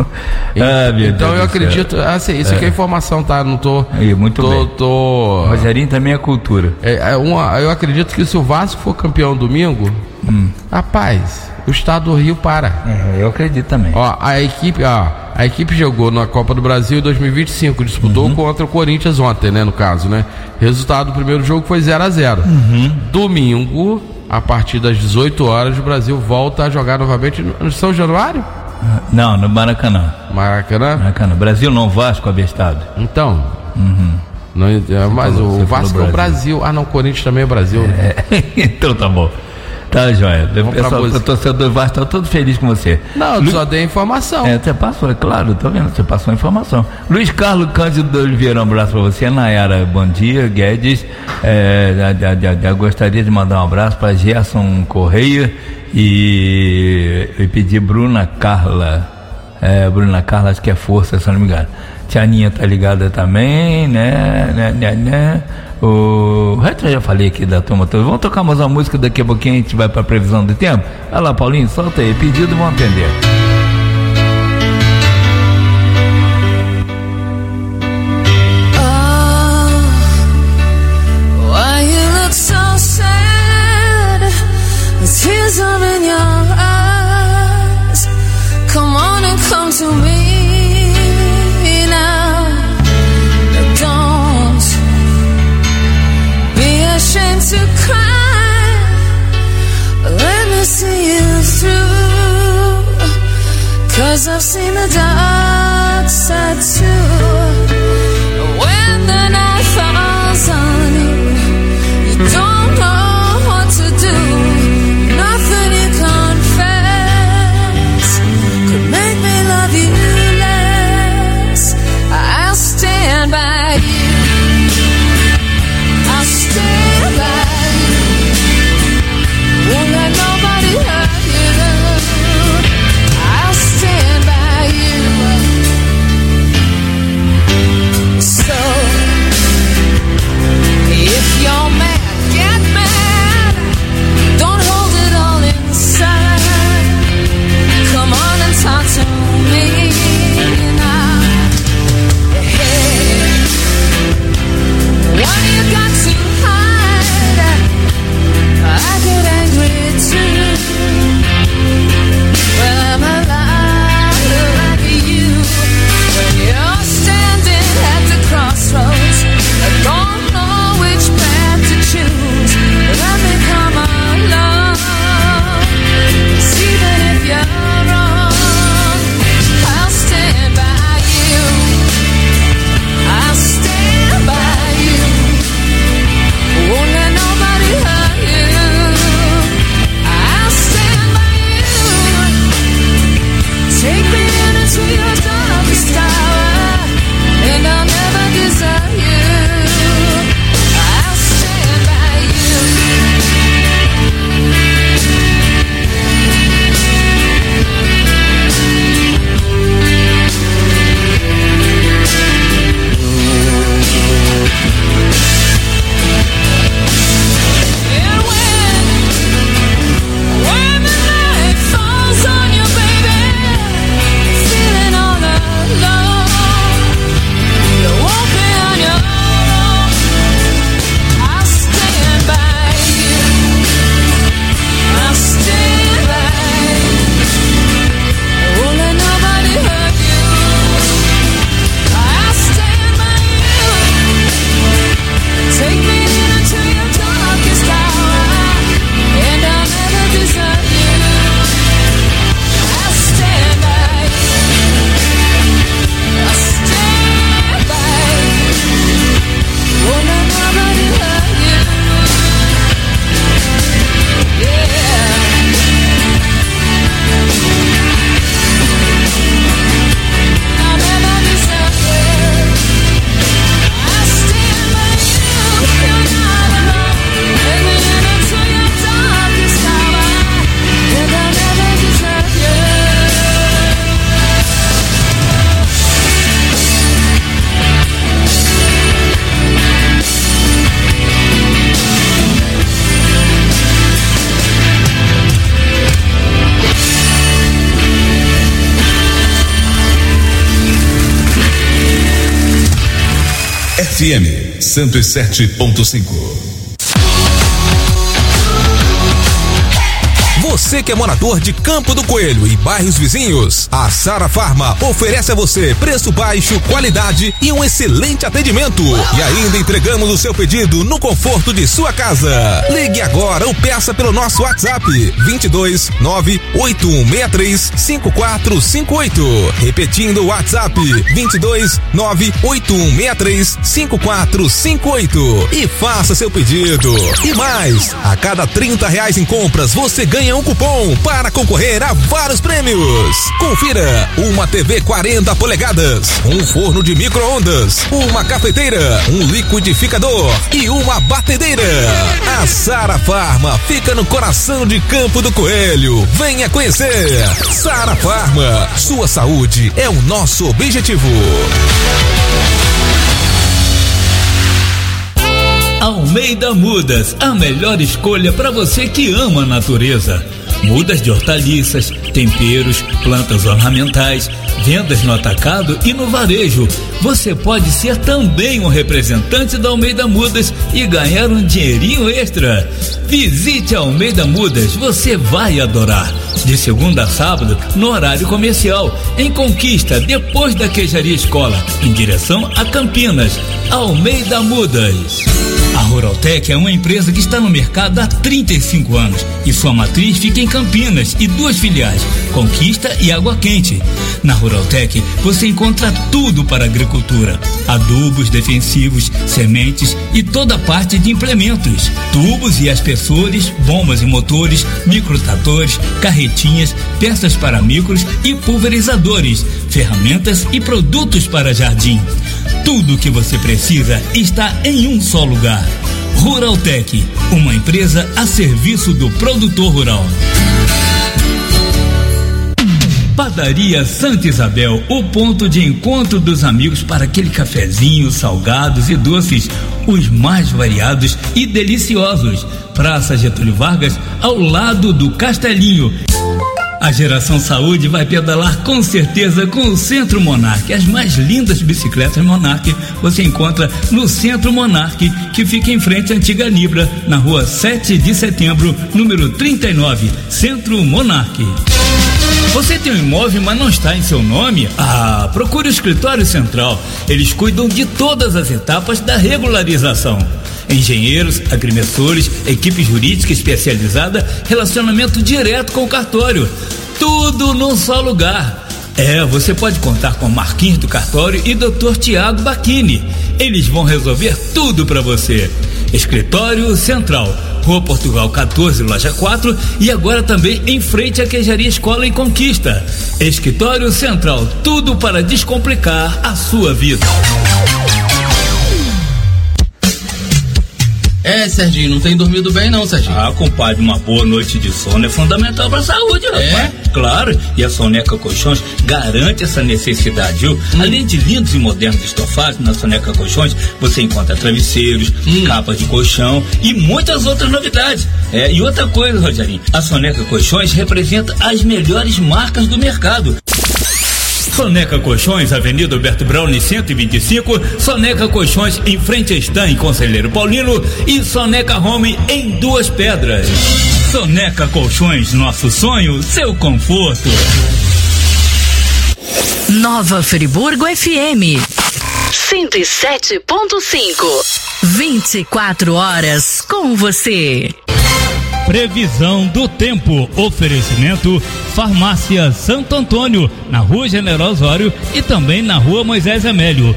E, ah, meu então Deus eu acredito, céu. Assim, isso é. aqui é informação, tá? Não tô. Aí, muito tô, bem. Tô... Rogerinho também é cultura. É, é uma, eu acredito que se o Vasco for campeão domingo, hum. rapaz, o estado do Rio para. É, eu acredito também. Ó, a equipe, ó, a equipe jogou na Copa do Brasil em dois mil e vinte e cinco, disputou uhum. contra o Corinthians ontem, né, no caso, né? Resultado do primeiro jogo foi zero a zero. Uhum. Domingo, a partir das dezoito horas, o Brasil volta a jogar novamente no São Januário? Não, no Maracanã. Maracanã? Maracanã. Brasil não, Vasco abestado. Então. Uhum. Não, mas falou, o Vasco é o Brasil. Ah, não, o Corinthians também é Brasil. Né? É. Então tá bom. Tá, joia. O pessoal, o torcedor do Vasco tá todo feliz com você. Não, eu Lu... só dei informação. É, você passou, é claro, tô vendo, você passou a informação. Luiz Carlos Cândido Oliveira, um abraço pra você. Nayara, bom dia. Guedes, é, já, já, já gostaria de mandar um abraço pra Gerson Correia e, e pedir Bruna Carla. É, Bruna Carla, acho que é força, se eu não me engano. Tia Aninha tá ligada também, né, né, né, né. O resto eu já falei aqui da turma toda. Vamos tocar mais uma música, daqui a pouquinho a gente vai pra previsão do tempo. Vai lá, Paulinho, solta aí, pedido, vamos atender. Oh, why you look so sad? With tears are in your eyes. Come on and come to me. Ashamed to cry, let me see you through. F M cento e sete ponto cinco. Você que é morador de Campo do Coelho e bairros vizinhos, a Sara Farma oferece a você preço baixo, qualidade e um excelente atendimento. E ainda entregamos o seu pedido no conforto de sua casa. Ligue agora ou peça pelo nosso WhatsApp vinte e dois nove oito um seis três cinco quatro cinco oito. Repetindo o WhatsApp vinte e dois nove oito um seis três cinco quatro cinco oito e faça seu pedido. E mais, a cada trinta reais em compras você ganha um cupom para concorrer a vários prêmios. Confira: uma T V quarenta polegadas, um forno de micro-ondas, uma cafeteira, um liquidificador e uma batedeira. A Sara Farma fica no coração de Campo do Coelho. Venha conhecer. Sara Farma, sua saúde é o nosso objetivo. Almeida Mudas, a melhor escolha para você que ama a natureza. Mudas de hortaliças, temperos, plantas ornamentais, vendas no atacado e no varejo. Você pode ser também um representante da Almeida Mudas e ganhar um dinheirinho extra. Visite a Almeida Mudas, você vai adorar. De segunda a sábado, no horário comercial, em Conquista, depois da Queijaria Escola, em direção a Campinas. Almeida Mudas. A Ruraltec é uma empresa que está no mercado há trinta e cinco anos e sua matriz fica em Campinas e duas filiais, Conquista e Água Quente. Na Ruraltec você encontra tudo para a agricultura: adubos, defensivos, sementes e toda a parte de implementos, tubos e aspersores, bombas e motores, microtratores, carretinhas, peças para micros e pulverizadores, ferramentas e produtos para jardim. Tudo o que você precisa está em um só lugar. Ruraltec, uma empresa a serviço do produtor rural. Padaria Santa Isabel, o ponto de encontro dos amigos para aquele cafezinho, salgados e doces, os mais variados e deliciosos. Praça Getúlio Vargas, ao lado do Castelinho. A Geração Saúde vai pedalar com certeza com o Centro Monarch. As mais lindas bicicletas Monarch você encontra no Centro Monarch, que fica em frente à Antiga Libra, na rua sete de setembro, número trinta e nove, Centro Monarch. Você tem um imóvel, mas não está em seu nome? Ah, procure o Escritório Central. Eles cuidam de todas as etapas da regularização. Engenheiros, agrimensores, equipe jurídica especializada, relacionamento direto com o cartório. Tudo num só lugar. É, você pode contar com Marquinhos do Cartório e doutor Tiago Bacchini. Eles vão resolver tudo para você. Escritório Central, Rua Portugal quatorze, loja quatro, e agora também em frente à Queijaria Escola em Conquista. Escritório Central, tudo para descomplicar a sua vida. É, Serginho, não tem dormido bem não, Serginho. Ah, compadre, uma boa noite de sono é fundamental para a saúde, rapaz. É? Claro, e a Soneca Colchões garante essa necessidade, viu? Hum. Além de lindos e modernos estofados, na Soneca Colchões você encontra travesseiros, hum. capas de colchão e muitas outras novidades. É, e outra coisa, Rogerinho, a Soneca Colchões representa as melhores marcas do mercado. Soneca Colchões, Avenida Alberto Browne cento e vinte e cinco, Soneca Colchões em frente a Stan, em Conselheiro Paulino, e Soneca Home em Duas Pedras. Soneca Colchões, nosso sonho, seu conforto. Nova Friburgo F M cento e sete ponto cinco, vinte e quatro horas com você. Previsão do tempo, oferecimento Farmácia Santo Antônio, na Rua General Osório e também na Rua Moisés Amélio.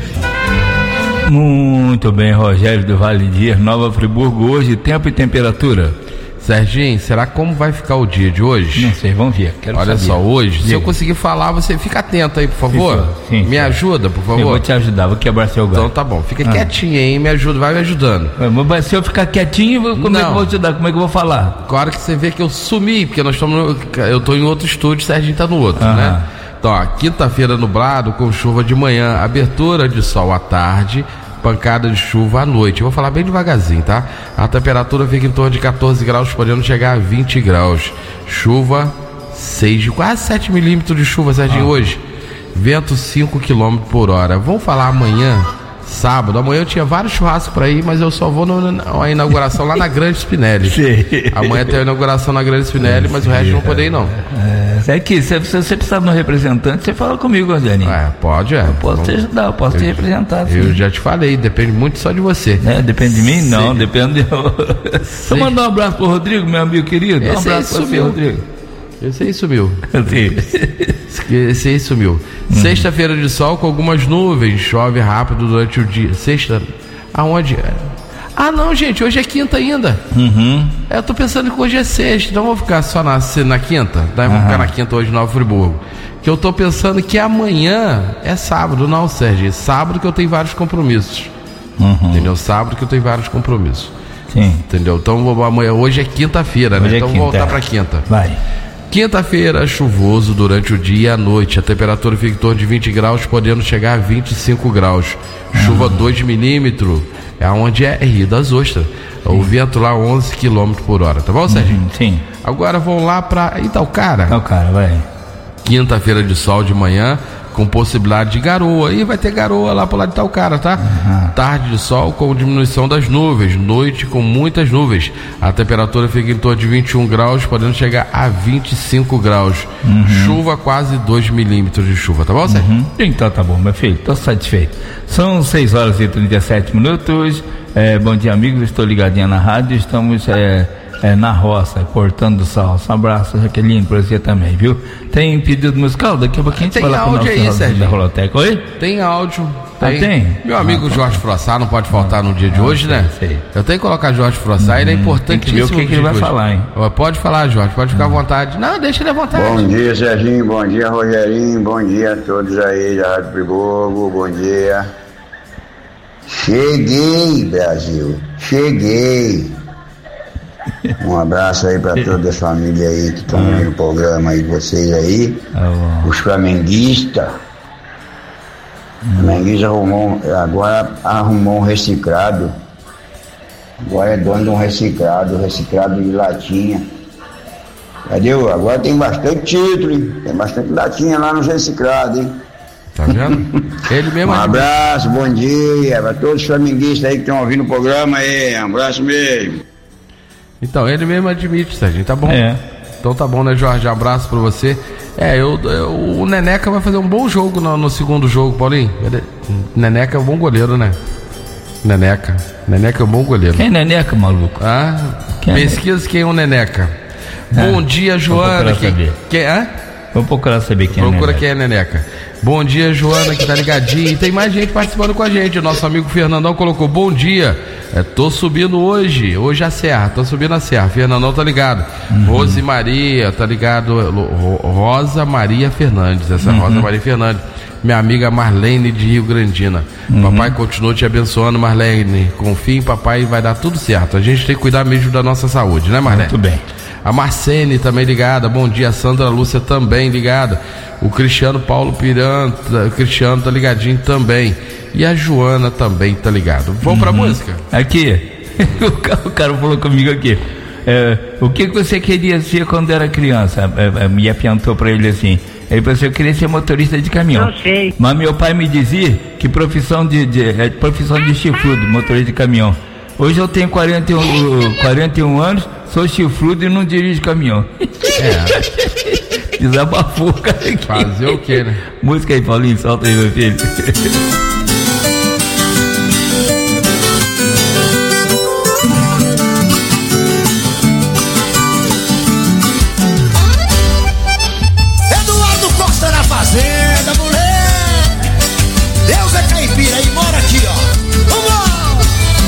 Muito bem, Rogério do Vale Dias, Nova Friburgo, hoje, tempo e temperatura. Serginho, será como vai ficar o dia de hoje? Não sei, vamos ver. Quero Olha saber. só, hoje, Diga. se eu conseguir falar, você fica atento aí, por favor. Sim, sim, me ajuda, por favor. Eu vou te ajudar, vou quebrar seu galho. Então tá bom, fica ah. quietinho aí, me ajuda, vai me ajudando. Mas se eu ficar quietinho, como Não. é que eu vou te dar? Como é que eu vou falar? Claro que você vê que eu sumi, porque nós estamos, eu tô em outro estúdio, o Serginho tá no outro, ah. né? Então, ó, quinta-feira nublado, com chuva de manhã, abertura de sol à tarde, pancada de chuva à noite. Eu vou falar bem devagarzinho, tá? A temperatura fica em torno de quatorze graus, podendo chegar a vinte graus. Chuva seis, quase sete milímetros de chuva, Serginho, ah. hoje. Vento cinco quilômetros por hora. Vamos falar amanhã, Sábado, amanhã eu tinha vários churrascos pra ir, mas eu só vou na inauguração lá na Grande Spinelli. Sim. Amanhã tem a inauguração na Grande Spinelli, mas o resto não pode ir, não. É, é que se você precisar de um representante, você fala comigo, Rogerinho. É, pode, é. Eu posso Vamos... te ajudar, eu posso eu, te representar. Sim. Eu já te falei, depende muito só de você. É, depende de mim? Sim. Não, depende de... Deixa eu mandar um abraço pro Rodrigo, meu amigo querido. Um abraço pra você, Rodrigo. Esse aí sumiu. Esse aí sumiu. Hum. Sexta-feira de sol com algumas nuvens. Chove rápido durante o dia. Sexta. Aonde? Ah, não, gente. Hoje é quinta ainda. Uhum. Eu tô pensando que hoje é sexta. Então vamos ficar só na, na quinta. Daí vamos uhum. ficar na quinta hoje em Nova Friburgo. Que eu tô pensando que amanhã é sábado. Não, Sérgio. É sábado que eu tenho vários compromissos. Uhum. Entendeu? Sábado que eu tenho vários compromissos. Sim. Entendeu? Então amanhã, hoje é quinta-feira, né? Hoje Então é vamos quinta. voltar pra quinta. Vai. Quinta-feira, chuvoso durante o dia e a noite. A temperatura fica em torno de vinte graus, podendo chegar a vinte e cinco graus. Chuva uhum. dois milímetros, é onde é Rio das Ostras. O vento lá onze quilômetros por hora, tá bom, Sérgio? Uhum, sim. Agora vamos lá pra Itaucara. Itaucara, vai. Quinta-feira de sol de manhã, com possibilidade de garoa. E vai ter garoa lá pro lado de Itaucara, tá? Uhum. Tarde de sol com diminuição das nuvens. Noite com muitas nuvens. A temperatura fica em torno de vinte e um graus, podendo chegar a vinte e cinco graus. Uhum. Chuva quase dois milímetros de chuva, tá bom, Sérgio? Uhum. Então tá bom, meu filho, tô satisfeito. São seis horas e trinta e sete minutos. É, bom dia, amigos. Estou ligadinha na rádio. Estamos é, é, na roça, cortando sal. Um abraço, Jaqueline, pra você também, viu? Tem pedido musical? Daqui a pouquinho a gente tem fala com o nosso aí, Sérgio. da Roloteca. Oi? Tem áudio. Tem? Ah, tem? Meu amigo ah, Jorge Frossá não pode faltar ah, no dia de ah, hoje, sei, né? Sei. Eu tenho que colocar Jorge Frossá, hum, ele é importantíssimo. Tem que ver o que, que ele vai falar, hein? Pode falar, Jorge, pode ficar hum. à vontade. Não, deixa ele à vontade. Bom dia, Serginho, bom dia, Rogerinho, bom dia a todos aí da Rádio Friburgo, bom dia. Cheguei, Brasil, cheguei. Um abraço aí pra toda a família aí que estão vendo o programa aí de vocês aí. Ah, os flamenguistas. O Flamenguista arrumou, agora arrumou um reciclado. Agora é dono de um reciclado, reciclado de latinha. Cadê? Agora tem bastante título, hein? Tem bastante latinha lá nos reciclados, hein? Tá vendo? Ele mesmo. Um abraço, bom dia para todos os flamenguistas aí que estão ouvindo o programa aí. Um abraço mesmo. Então, ele mesmo admite, Sérgio, tá bom? É. Então tá bom, né, Jorge? Abraço pra você. É, eu, eu, o Neneca vai fazer um bom jogo no, no segundo jogo, Paulinho. Ele, Neneca é um bom goleiro, né? Neneca. Neneca é um bom goleiro. Quem é Neneca, maluco? Ah, quem pesquisa é? Quem é o Neneca. Ah, bom dia, Joana. Quem, quem é? Vamos procurar saber quem Procura é Neneca. quem é Neneca. Bom dia, Joana, que tá ligadinho. E tem mais gente participando com a gente. O nosso amigo Fernandão colocou: bom dia. É, tô subindo hoje, hoje a serra, tô subindo a serra. Fernandão tá ligado. Uhum. Rose Maria, tá ligado. Rosa Maria Fernandes, essa uhum. Rosa Maria Fernandes. Minha amiga Marlene de Rio Grandina. Uhum. Papai continua te abençoando, Marlene. Confia em papai e vai dar tudo certo. A gente tem que cuidar mesmo da nossa saúde, né, Marlene? Muito bem. A Marcene também ligada. Bom dia, a Sandra Lúcia também ligada. O Cristiano Paulo Piranta, o Cristiano tá ligadinho também. E a Joana também tá ligado. Vamos uhum. pra música? Aqui, o cara falou comigo aqui. É, o que você queria ser quando era criança? A minha perguntou pra ele assim. Ele falou assim: eu queria ser motorista de caminhão. Eu sei. Mas meu pai me dizia que profissão de, de, é profissão de chifrudo, motorista de caminhão. Hoje eu tenho quarenta e um, quarenta e um anos, sou chifrudo e não dirijo caminhão. É. Desabafou, cara. Aqui. Fazer o quê, né? Música aí, Paulinho, solta aí, meu filho. Eduardo Costa na fazenda, mulher. Deus é caipira e mora aqui, ó. Vamos!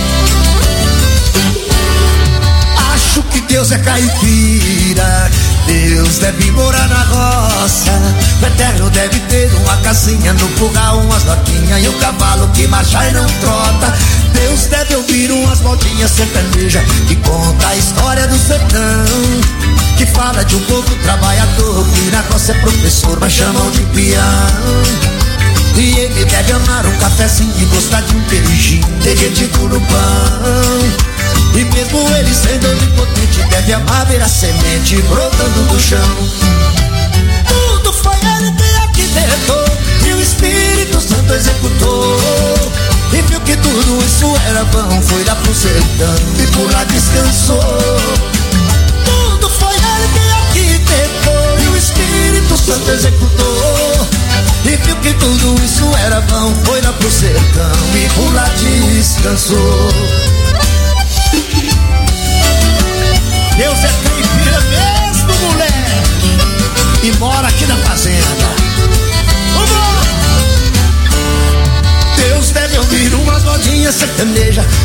Acho que Deus é caipira. Deus deve morar na roça. O Eterno deve ter uma casinha no pulgar, umas vaquinhas e um cavalo que marcha e não trota. Deus deve ouvir umas modinhas sertanejas que conta a história do sertão, que fala de um povo trabalhador que na roça é professor, mas chamam de peão. E ele deve amar um cafezinho e gostar de um beijinho derretido no pão. E mesmo ele sendo onipotente, deve amar ver a semente brotando do chão. Tudo foi ele que arquitetou e o Espírito Santo executou. E viu que tudo isso era vão, foi lá pro sertão e por lá descansou. Tudo foi ele que arquitetou e o Espírito Santo executou. E viu que tudo isso era vão, foi lá pro sertão e por lá descansou. Deus é caipira mesmo, mulher, e mora aqui na fazenda. Deus deve ouvir umas modinhas sertanejas